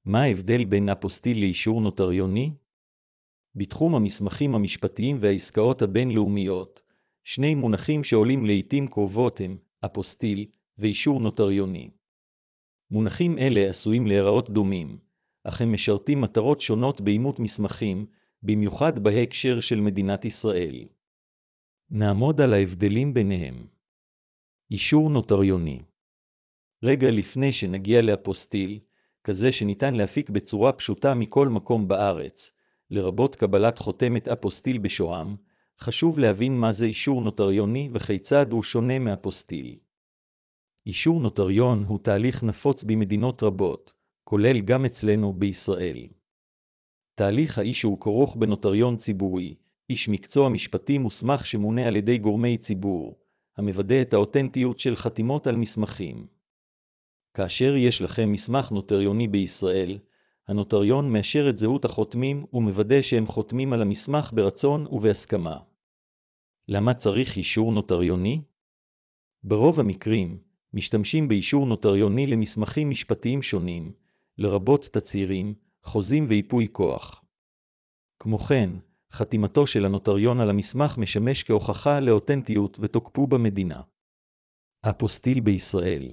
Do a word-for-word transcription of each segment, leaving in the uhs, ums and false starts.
מה ההבדל בין אפוסטיל לאישור נוטריוני? בתחום המסמכים המשפטיים והעסקאות הבינלאומיות, שני מונחים שעולים לעתים קרובות הם אפוסטיל ואישור נוטריוני. מונחים אלה עשויים להיראות דומים, אך הם משרתים מטרות שונות באימות מסמכים, במיוחד בהקשר של מדינת ישראל. נעמוד על ההבדלים ביניהם. אישור נוטריוני. רגע לפני שנגיע לאפוסטיל, כזה שניתן להפיק בצורה פשוטה מכל מקום בארץ, לרבות קבלת חותמת אפוסטיל בשוהם, חשוב להבין מה זה אישור נוטריוני וכיצד הוא שונה מאפוסטיל. אישור נוטריון הוא תהליך נפוץ במדינות רבות, כולל גם אצלנו בישראל. תהליך האישור כרוך בנוטריון ציבורי, איש מקצוע משפטי מוסמך שמונה על ידי גורמי ציבור, המוודא את האותנטיות של חתימות על מסמכים. כאשר יש לכם מסמך נוטריוני בישראל, הנוטריון מאשר את זהות החותמים ומוודא שהם חותמים על המסמך ברצון ובהסכמה. למה צריך אישור נוטריוני? ברוב המקרים, משתמשים באישור נוטריוני למסמכים משפטיים שונים, לרבות תצהירים, חוזים וייפוי כוח. כמו כן, חתימתו של הנוטריון על המסמך משמש כהוכחה לאותנטיות ותוקפו במדינה. אפוסטיל בישראל.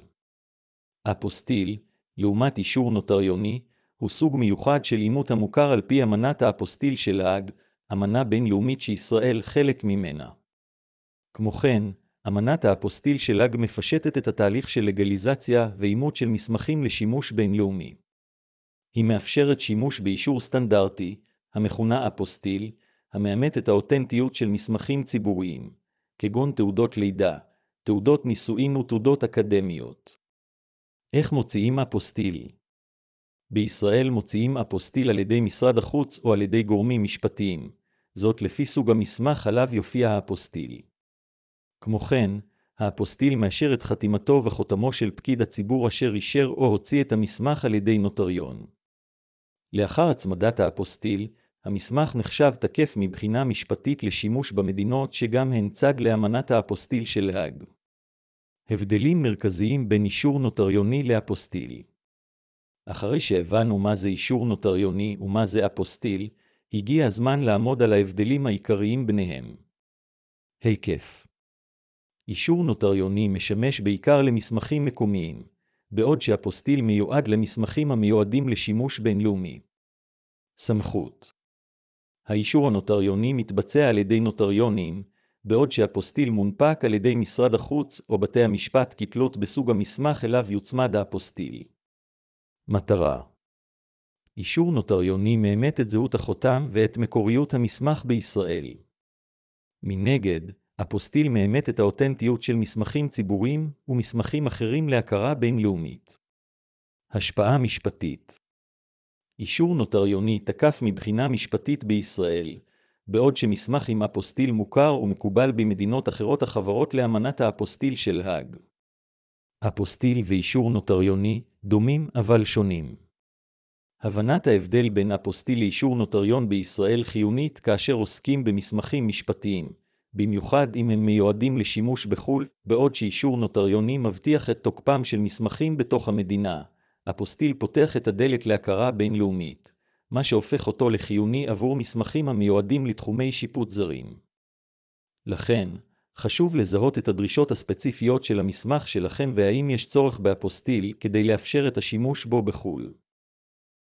אפוסטיל, לעומת אישור נוטריוני, הוא סוג מיוחד של אימות המוכר על פי אמנת האפוסטיל של האג, אמנה בינלאומית שישראל חלק ממנה. כמו כן, אמנת האפוסטיל של האג מפשטת את התהליך של לגליזציה ואימות של מסמכים לשימוש בינלאומי. היא מאפשרת שימוש באישור סטנדרטי, המכונה אפוסטיל, המאמת את האותנטיות של מסמכים ציבוריים, כגון תעודות לידה, תעודות נישואים ותעודות אקדמיות. איך מוציאים אפוסטיל? בישראל מוציאים אפוסטיל על ידי משרד החוץ או על ידי גורמים משפטיים, זאת לפי סוג המסמך עליו יופיע האפוסטיל. כמו כן, האפוסטיל מאשר את חתימתו וחותמו של פקיד הציבור אשר אישר או הוציא את המסמך על ידי נוטריון. לאחר הצמדת האפוסטיל, המסמך נחשב תקף מבחינה משפטית לשימוש במדינות שגם הן צד לאמנת האפוסטיל של האג. הבדלים מרכזיים בין אישור נוטריוני לאפוסטיל. אחרי שהבנו מה זה אישור נוטריוני ומה זה אפוסטיל, הגיע הזמן לעמוד על ההבדלים העיקריים ביניהם. היקף. אישור נוטריוני משמש בעיקר למסמכים מקומיים, בעוד שאפוסטיל מיועד למסמכים המיועדים לשימוש בינלאומי. סמכות. האישור הנוטריוני מתבצע על ידי נוטריונים, בעוד שאפוסטיל מונפק על ידי משרד החוץ או בתי המשפט כתלות בסוג המסמך אליו יוצמד האפוסטיל. מטרה. אישור נוטריוני מאמת את זהות החותם ואת מקוריות המסמך בישראל. מנגד, אפוסטיל מאמת את האותנטיות של מסמכים ציבוריים ומסמכים אחרים להכרה בינלאומית. השפעה משפטית. אישור נוטריוני תקף מבחינה משפטית בישראל, בעוד שמסמך עם אפוסטיל מוכר ומקובל במדינות אחרות החברות לאמנת האפוסטיל של האג. אפוסטיל ואישור נוטריוני דומים אבל שונים. הבנת ההבדל בין אפוסטיל לאישור נוטריון בישראל חיונית כאשר עוסקים במסמכים משפטיים, במיוחד אם הם מיועדים לשימוש בחו"ל, בעוד שאישור נוטריוני מבטיח את תוקפם של מסמכים בתוך המדינה. אפוסטיל פותח את הדלת להכרה בינלאומית, מה שהופך אותו לחיוני עבור מסמכים המיועדים לתחומי שיפוט זרים. לכן, חשוב לזהות את הדרישות הספציפיות של המסמך שלכם והאם יש צורך באפוסטיל כדי לאפשר את השימוש בו בחו"ל.